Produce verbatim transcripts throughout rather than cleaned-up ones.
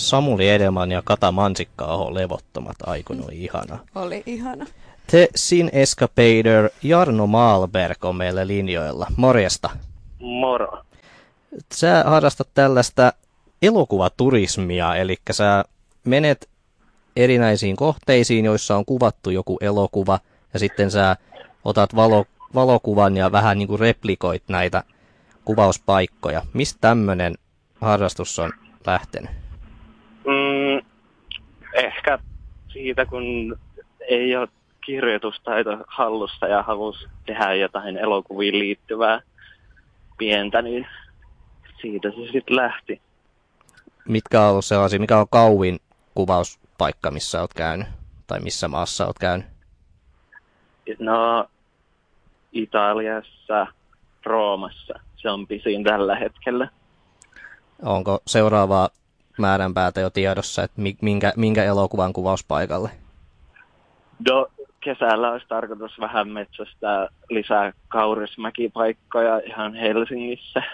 Samuli Edelman ja Kata Mansikka-aho levottomat aikoi, oli ihana. Oli ihana. The Sin Escapader Jarno Maalberg on meillä linjoilla. Morjesta. Moro. Sä harrastat tällaista elokuvaturismia, eli sä menet erinäisiin kohteisiin, joissa on kuvattu joku elokuva, ja sitten sä otat valo, valokuvan ja vähän niin kuin replikoit näitä kuvauspaikkoja. Mistä tämmöinen harrastus on lähtenyt? Mm, ehkä siitä, kun ei ole kirjoitustaito hallussa ja halusi tehdä jotain elokuviin liittyvää pientä, niin siitä se sitten lähti. Mitkä on ollut sellaisia, mikä on kauin kuvauspaikka, missä olet käynyt? Tai missä maassa olet käynyt? No, Italiassa, Roomassa. Se on pisin tällä hetkellä. Onko seuraavaa määränpäätä jo tiedossa, että minkä, minkä elokuvan kuvauspaikalle? No, kesällä olisi tarkoitus vähän metsästää lisää kaurismäkipaikkoja ihan Helsingissä.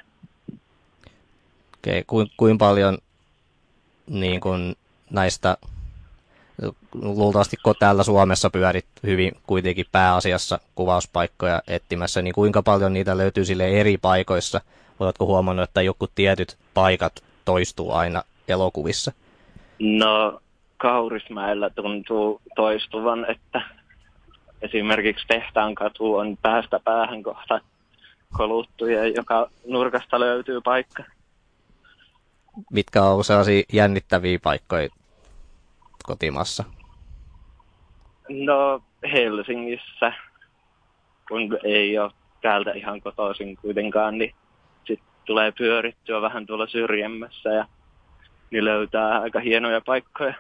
Okei, okay, kuinka paljon niin kun näistä, luultavasti kun täällä Suomessa pyörit hyvin kuitenkin pääasiassa kuvauspaikkoja etsimässä, niin kuinka paljon niitä löytyy sille eri paikoissa? Oletko huomannut, että joku tietyt paikat toistuu aina elokuvissa? No, Kaurismäellä tuntuu toistuvan, että esimerkiksi Tehtaankatu on päästä päähän kohta koluttu ja joka nurkasta löytyy paikka. Mitkä on sellaisia jännittäviä paikkoja kotimassa? No, Helsingissä, kun ei ole täältä ihan kotoisin kuitenkaan, niin sitten tulee pyörittyä vähän tuolla syrjemmässä ja niin löytää aika hienoja paikkoja.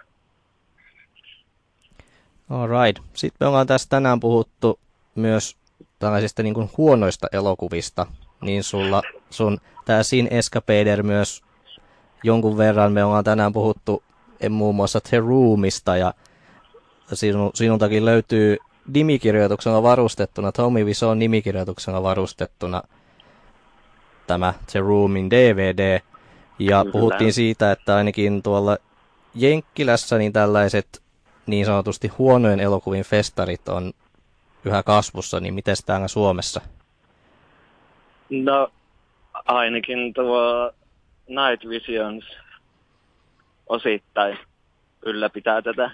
Alright. Sitten me ollaan tässä tänään puhuttu myös tällaisista niin kuin huonoista elokuvista, niin sulla sun tää Sin Escapader myös jonkun verran. Me ollaan tänään puhuttu muun muassa The Roomista, ja sinu, sinultakin löytyy nimikirjoituksella varustettuna, Tommy Wiseaun nimikirjoituksella varustettuna tämä The Roomin D V D, ja Kyllä. puhuttiin siitä, että ainakin tuolla Jenkkilässä niin tällaiset niin sanotusti huonojen elokuvien festarit on yhä kasvussa, niin miten täällä Suomessa? No, ainakin tuo Night Visions osittain ylläpitää tätä.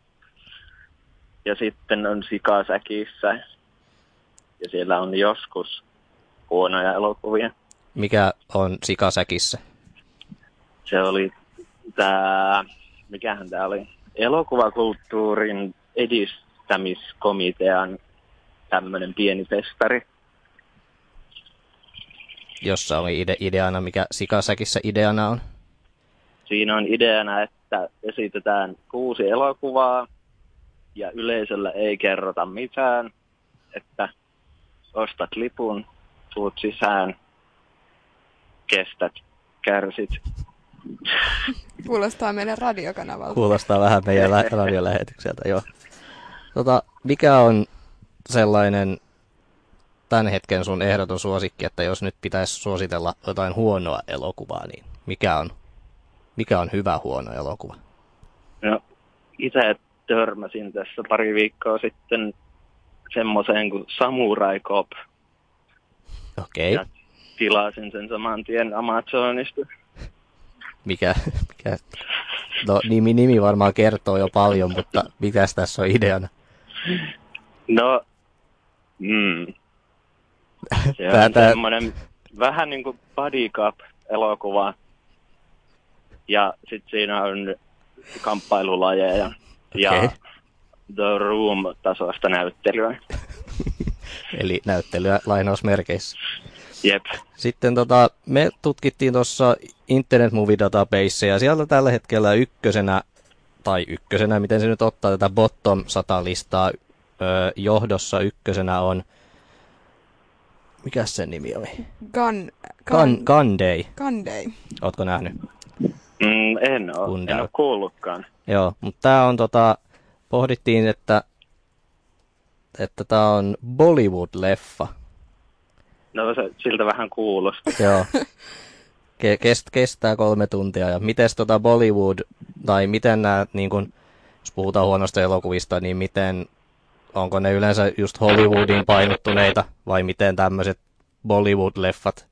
Ja sitten on Sikasäkissä. Ja siellä on joskus huonoja elokuvia. Mikä on Sikasäkissä? Se oli tää, mikähän tää oli? Elokuvakulttuurin edistämiskomitean tämmönen pieni festari. Jossa oli ide- ideana, mikä Sikasäkissä ideana on? Siinä on ideana, että esitetään kuusi elokuvaa ja yleisöllä ei kerrota mitään, että ostat lipun, tuut sisään, kestät, kärsit. Kuulostaa meidän radiokanavalta. Kuulostaa vähän meidän lä- radiolähetykseltä, joo. Tota, mikä on sellainen tämän hetken sun ehdoton suosikki, että jos nyt pitäisi suositella jotain huonoa elokuvaa, niin mikä on, mikä on hyvä huono elokuva? No, itse törmäsin tässä pari viikkoa sitten semmoiseen kuin Samurai Cop. Okei. Okay. Ja tilasin sen saman tien Amazonista. Mikä, mikä? No nimi, nimi varmaan kertoo jo paljon, mutta mitäs tässä on ideana? No, mm. se on Tää, semmoinen vähän niin kuin Buddy Cup-elokuva. Ja sitten siinä on kamppailulajeja ja okay. The Room-tasoista näyttelyä. Eli näyttelyä lainausmerkeissä. Jep. Sitten tota, me tutkittiin tuossa Internet Movie Database, ja sieltä tällä hetkellä ykkösenä, tai ykkösenä, miten se nyt ottaa tätä bottom sata listaa öö, johdossa ykkösenä on, mikäs sen nimi oli? Gun, Gun, Gun Day. Gun Day. Ootko nähnyt? Mm, en ole, en ole kuullutkaan. Joo, mutta tää on tota, pohdittiin, että että tää on Bollywood-leffa. No se siltä vähän kuulosti. Joo. Kest, kestää kolme tuntia. Ja mites tota Bollywood tai miten nämä, niin kun, jos puhutaan huonosta elokuvista, niin miten, onko ne yleensä just Hollywoodin painottuneita, vai miten tämmöiset Bollywood-leffat?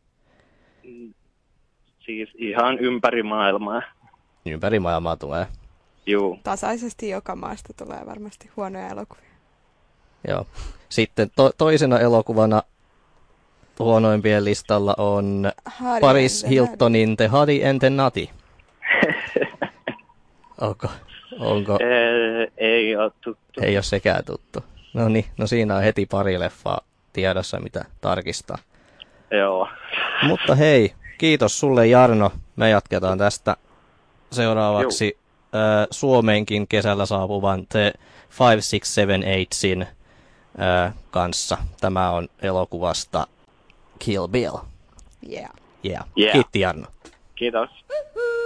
Siis ihan ympäri maailmaa. Ympäri maailmaa tulee. Juu. Tasaisesti joka maasta tulee varmasti huonoja elokuvia. Joo. Sitten to- toisena elokuvana huonoimpien listalla on Harry Paris and the Hiltonin The Hardy and the Nutty. Onko? Onko? Ee, ei ole tuttu. Ei ole sekään tuttu. No niin, no siinä on heti pari leffaa tiedossa, mitä tarkistaa. Joo. Mutta hei, kiitos sulle Jarno. Me jatketaan tästä seuraavaksi äh, Suomeenkin kesällä saapuvan The five six seven eightsin äh, kanssa. Tämä on elokuvasta Kill Bill. Yeah. Yeah. Yeah. Kiitti Jarno. Kiitos.